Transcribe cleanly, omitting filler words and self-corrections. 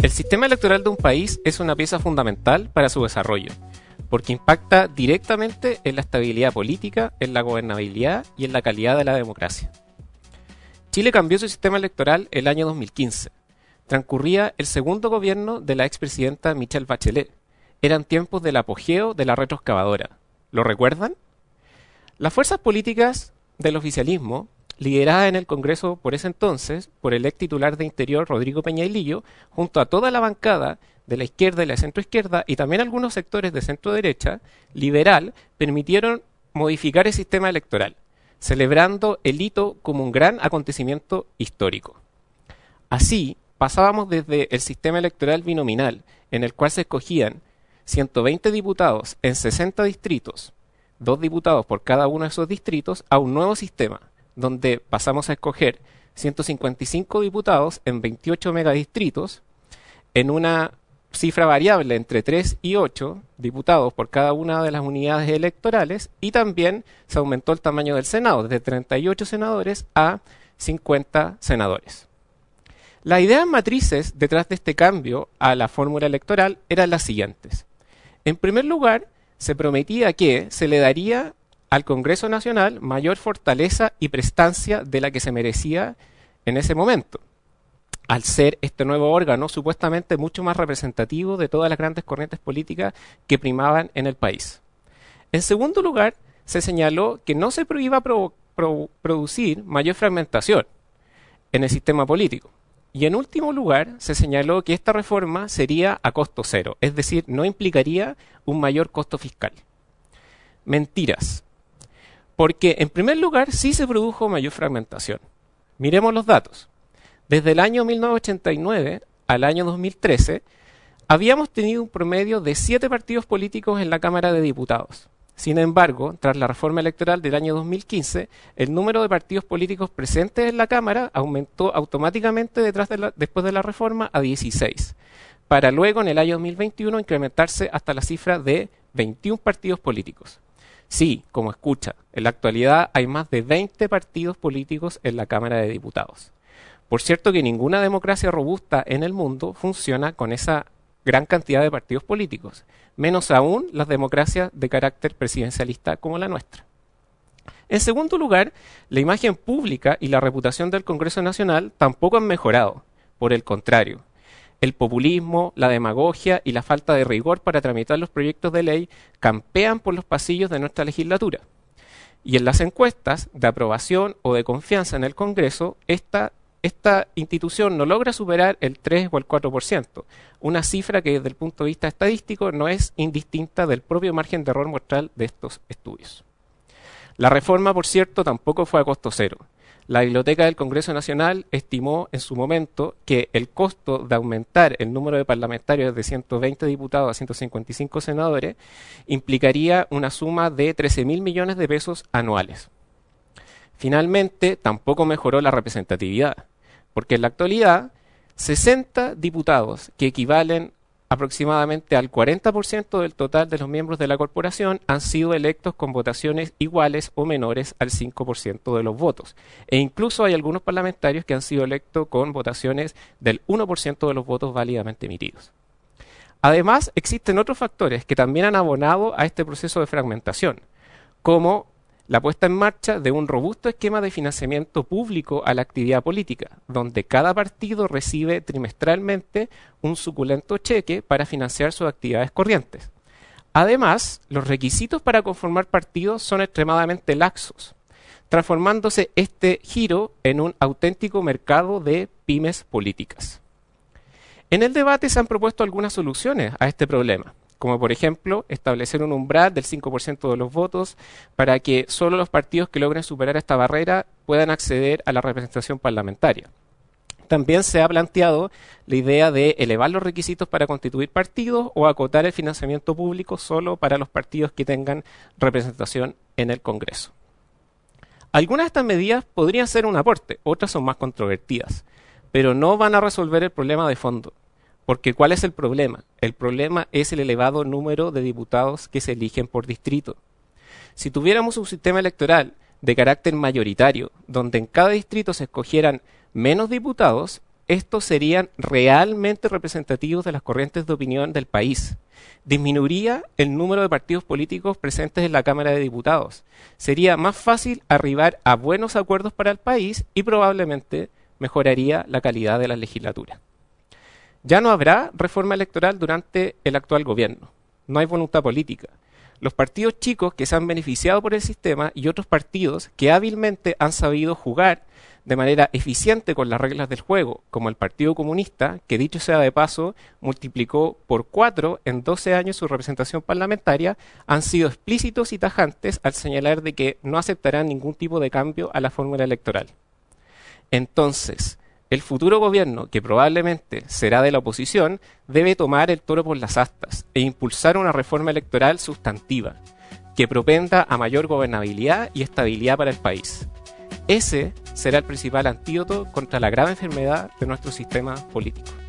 El sistema electoral de un país es una pieza fundamental para su desarrollo, porque impacta directamente en la estabilidad política, en la gobernabilidad y en la calidad de la democracia. Chile cambió su sistema electoral el año 2015. Transcurría el segundo gobierno de la expresidenta Michelle Bachelet. Eran tiempos del apogeo de la retroexcavadora. ¿Lo recuerdan? Las fuerzas políticas del oficialismo, lideradas en el Congreso por ese entonces por el ex titular de Interior Rodrigo Peñailillo, junto a toda la bancada de la izquierda y la centroizquierda y también algunos sectores de centro-derecha liberal, permitieron modificar el sistema electoral, celebrando el hito como un gran acontecimiento histórico. Así, pasábamos desde el sistema electoral binominal, en el cual se escogían 120 diputados en 60 distritos, 2 diputados por cada uno de esos distritos, a un nuevo sistema, donde pasamos a escoger 155 diputados en 28 megadistritos, en una cifra variable entre 3 y 8 diputados por cada una de las unidades electorales, y también se aumentó el tamaño del Senado, desde 38 senadores a 50 senadores. Las ideas matrices detrás de este cambio a la fórmula electoral eran las siguientes. En primer lugar, se prometía que se le daría al Congreso Nacional mayor fortaleza y prestancia de la que se merecía en ese momento, al ser este nuevo órgano supuestamente mucho más representativo de todas las grandes corrientes políticas que primaban en el país. En segundo lugar, se señaló que no se iba a producir mayor fragmentación en el sistema político. Y en último lugar, se señaló que esta reforma sería a costo cero, es decir, no implicaría un mayor costo fiscal. Mentiras. Porque, en primer lugar, sí se produjo mayor fragmentación. Miremos los datos. Desde el año 1989 al año 2013, habíamos tenido un promedio de 7 partidos políticos en la Cámara de Diputados. Sin embargo, tras la reforma electoral del año 2015, el número de partidos políticos presentes en la Cámara aumentó automáticamente después de la reforma a 16, para luego en el año 2021 incrementarse hasta la cifra de 21 partidos políticos. Sí, como escucha, en la actualidad hay más de 20 partidos políticos en la Cámara de Diputados. Por cierto que ninguna democracia robusta en el mundo funciona con esa gran cantidad de partidos políticos, menos aún las democracias de carácter presidencialista como la nuestra. En segundo lugar, la imagen pública y la reputación del Congreso Nacional tampoco han mejorado. Por el contrario, el populismo, la demagogia y la falta de rigor para tramitar los proyectos de ley campean por los pasillos de nuestra legislatura. Y en las encuestas de aprobación o de confianza en el Congreso, esta institución no logra superar el 3 o el 4%, una cifra que desde el punto de vista estadístico no es indistinta del propio margen de error muestral de estos estudios. La reforma, por cierto, tampoco fue a costo cero. La Biblioteca del Congreso Nacional estimó en su momento que el costo de aumentar el número de parlamentarios de 120 diputados a 155 senadores implicaría una suma de 13.000 millones de pesos anuales. Finalmente, tampoco mejoró la representatividad, porque en la actualidad 60 diputados, que equivalen aproximadamente al 40% del total de los miembros de la corporación, han sido electos con votaciones iguales o menores al 5% de los votos. E incluso hay algunos parlamentarios que han sido electos con votaciones del 1% de los votos válidamente emitidos. Además, existen otros factores que también han abonado a este proceso de fragmentación, como la puesta en marcha de un robusto esquema de financiamiento público a la actividad política, donde cada partido recibe trimestralmente un suculento cheque para financiar sus actividades corrientes. Además, los requisitos para conformar partidos son extremadamente laxos, transformándose este giro en un auténtico mercado de pymes políticas. En el debate se han propuesto algunas soluciones a este problema, como por ejemplo establecer un umbral del 5% de los votos para que solo los partidos que logren superar esta barrera puedan acceder a la representación parlamentaria. También se ha planteado la idea de elevar los requisitos para constituir partidos o acotar el financiamiento público solo para los partidos que tengan representación en el Congreso. Algunas de estas medidas podrían ser un aporte, otras son más controvertidas, pero no van a resolver el problema de fondo. Porque ¿cuál es el problema? El problema es el elevado número de diputados que se eligen por distrito. Si tuviéramos un sistema electoral de carácter mayoritario, donde en cada distrito se escogieran menos diputados, estos serían realmente representativos de las corrientes de opinión del país. Disminuiría el número de partidos políticos presentes en la Cámara de Diputados. Sería más fácil arribar a buenos acuerdos para el país y probablemente mejoraría la calidad de la legislatura. Ya no habrá reforma electoral durante el actual gobierno. No hay voluntad política. Los partidos chicos que se han beneficiado por el sistema y otros partidos que hábilmente han sabido jugar de manera eficiente con las reglas del juego, como el Partido Comunista, que dicho sea de paso, multiplicó por 4 en 12 años su representación parlamentaria, han sido explícitos y tajantes al señalar de que no aceptarán ningún tipo de cambio a la fórmula electoral. Entonces, el futuro gobierno, que probablemente será de la oposición, debe tomar el toro por las astas e impulsar una reforma electoral sustantiva, que propenda a mayor gobernabilidad y estabilidad para el país. Ese será el principal antídoto contra la grave enfermedad de nuestro sistema político.